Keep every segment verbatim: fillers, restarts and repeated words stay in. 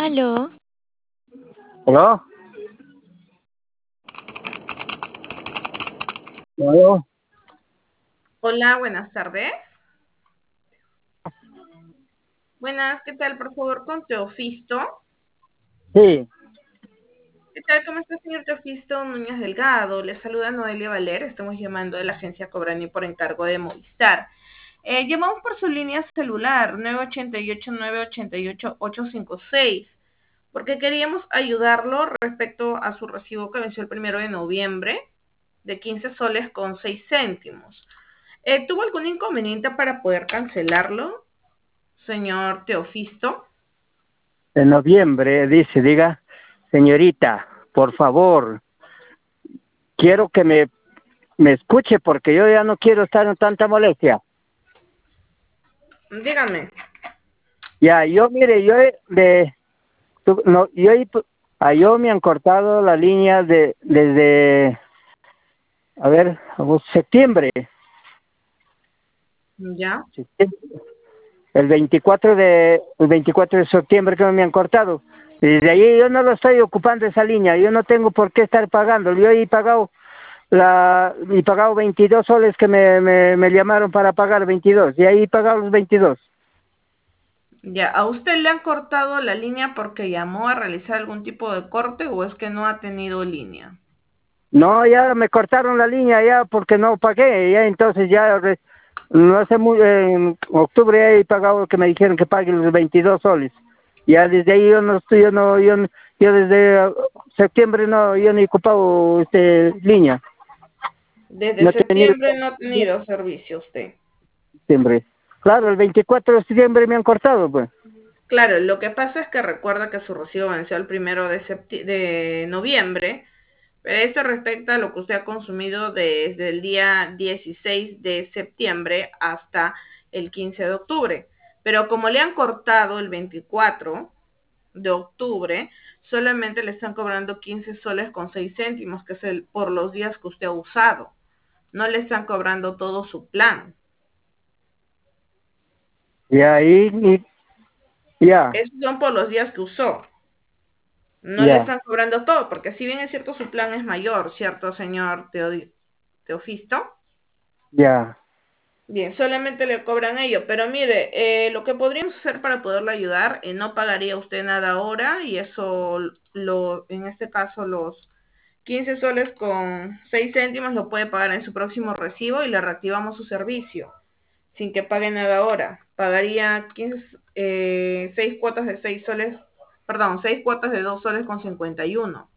Aló. ¿Aló? ¿Aló? Hola, buenas tardes. Buenas, ¿qué tal? Por favor, con Teofisto. Sí. ¿Qué tal? ¿Cómo está, señor Teofisto Núñez Delgado? Le saluda Noelia Valer. Estamos llamando de la agencia Cobrani por encargo de Movistar. Eh, llamamos por su línea celular nueve ocho ocho, nueve ocho ocho, ocho cinco seis, porque queríamos ayudarlo respecto a su recibo que venció el primero de noviembre de quince soles con seis céntimos. Eh, ¿Tuvo algún inconveniente para poder cancelarlo, señor Teofisto? En noviembre, dice, diga, señorita, por favor, quiero que me, me escuche porque yo ya no quiero estar en tanta molestia. Dígame. Ya, yo, mire, yo de, tu- no, yo, a yo me han cortado la línea de, desde, a ver, agosto, septiembre, ¿Ya? septiembre, el veinticuatro de, el veinticuatro de septiembre que me han cortado. Y desde ahí yo no lo estoy ocupando esa línea, yo no tengo por qué estar pagando, yo he pagado la y pagado veintidós soles que me, me, me llamaron para pagar veintidós, y ahí he pagado los veintidós. Ya, ¿a usted le han cortado la línea porque llamó a realizar algún tipo de corte o es que no ha tenido línea? No, ya me cortaron la línea ya porque no pagué, ya entonces ya re- no hace muy, en octubre ya he pagado que me dijeron que pague los veintidós soles. Ya desde ahí yo no estoy, yo no, yo, no- yo desde uh, septiembre no, yo no he ocupado este línea. Desde No he tenido septiembre no ha tenido servicio usted. septiembre. Claro, el veinticuatro de septiembre me han cortado, pues. Claro, lo que pasa es que recuerda que su recibo venció el primero de, septi- de noviembre, pero esto respecta a lo que usted ha consumido desde el día dieciséis de septiembre hasta el quince de octubre. Pero como le han cortado el veinticuatro de octubre, solamente le están cobrando quince soles con seis céntimos, que es el por los días que usted ha usado. No le están cobrando todo su plan. Y ahí, y- ya, Esos son por los días que usó. No le ya, están cobrando todo, porque si bien es cierto su plan es mayor, ¿cierto, señor Teo- Teofisto? ya. Bien, solamente le cobran ello, pero mire, eh, lo que podríamos hacer para poderle ayudar, eh, no pagaría usted nada ahora y eso, lo, en este caso, los quince soles con seis céntimos lo puede pagar en su próximo recibo y le reactivamos su servicio sin que pague nada ahora. Pagaría quince, eh, seis cuotas de seis soles, perdón, seis cuotas de dos soles con cincuenta y uno.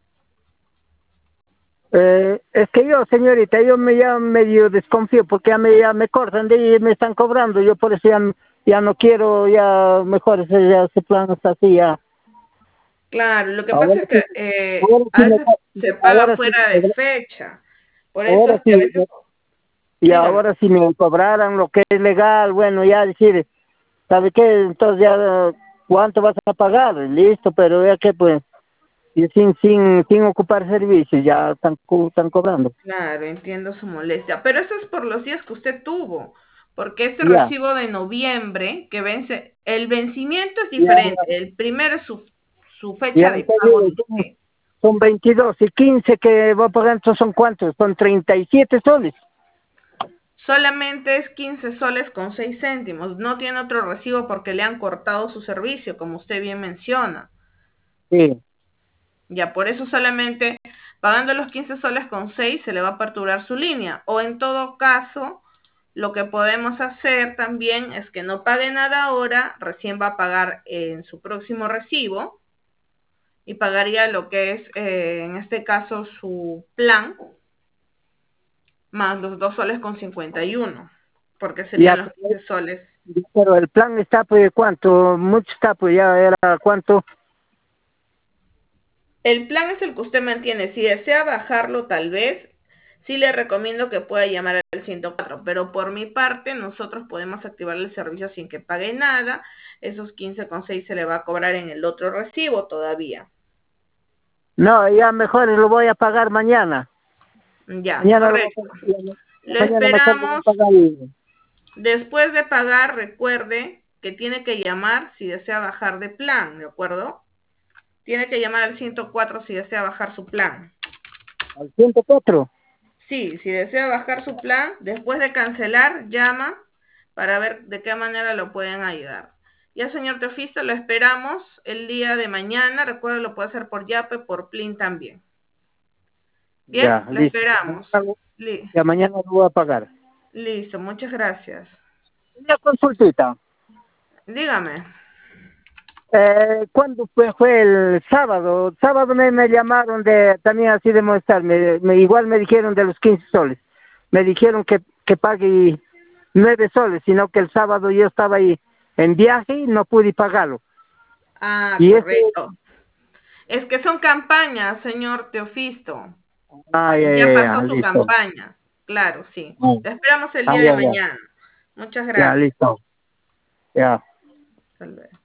Eh, es que yo, señorita, yo me ya medio desconfío porque ya me, ya me cortan de ahí y me están cobrando. Yo por eso ya, n- ya no quiero, ya mejor ese, ya ese plan está así ya. Claro, lo que pasa Ahora es sí, que eh, ahora sí a me, veces co- se paga ahora sí, fuera de fecha. Por eso ahora es que a sí, veces, y dígame. ahora sí me cobraran lo que es legal, bueno, ya decir, ¿sabe qué? Entonces ya, ¿cuánto vas a pagar? Listo, pero ya que pues, y sin, sin, sin ocupar servicios, ya están, co- están cobrando. Claro, entiendo su molestia, pero eso es por los días que usted tuvo, porque este Ya, recibo de noviembre que vence, el vencimiento es ya, diferente, el primero es su, su ya, fecha de pago de entonces, usted. son veintidós y quince que voy a pagar, entonces son cuántos, son treinta y siete soles. Solamente es quince soles con seis céntimos, no tiene otro recibo porque le han cortado su servicio, como usted bien menciona. Sí, Ya por eso solamente pagando los quince soles con seis se le va a aperturar su línea. O en todo caso, lo que podemos hacer también es que no pague nada ahora, recién va a pagar en su próximo recibo y pagaría lo que es, eh, en este caso, su plan, más los dos soles con cincuenta y uno, porque serían ya, los quince soles. pero el plan está pues cuánto, mucho está pues ya era cuánto. El plan es el que usted mantiene. Si desea bajarlo, tal vez, sí le recomiendo que pueda llamar al ciento cuatro, pero por mi parte, nosotros podemos activar el servicio sin que pague nada. Esos quince con seis se le va a cobrar en el otro recibo todavía. No, ya mejor lo voy a pagar mañana. Ya, Mañana lo voy a correcto. pagar, Lo mañana mejor lo voy a esperamos. pagar. y- Después de pagar, recuerde que tiene que llamar si desea bajar de plan, ¿de acuerdo? Tiene que llamar al ciento cuatro si desea bajar su plan. ¿Al ciento cuatro? Sí, si desea bajar su plan, después de cancelar, llama para ver de qué manera lo pueden ayudar. Ya, señor Teofisto, lo esperamos el día de mañana. Recuerda, lo puede hacer por Yape, por Plin también. Bien, Ya, lo listo. esperamos. Li- Ya mañana lo voy a pagar. Listo, muchas gracias. Una consultita. Dígame. Eh, ¿cuándo fue? Fue el sábado. Sábado me, me llamaron de también así de molestar. Me, me- igual me dijeron de los quince soles. Me dijeron que, que pague nueve soles, sino que el sábado yo estaba ahí en viaje y no pude pagarlo. Ah, Y ese, correcto. Es que son campañas, señor Teofisto. ah, ya, Ya ya, ya, pasó su listo. campaña. Claro, sí. Ah, Te esperamos el ah, día de ya, ya, mañana. Muchas ya, gracias. listo. Ya. Hasta luego.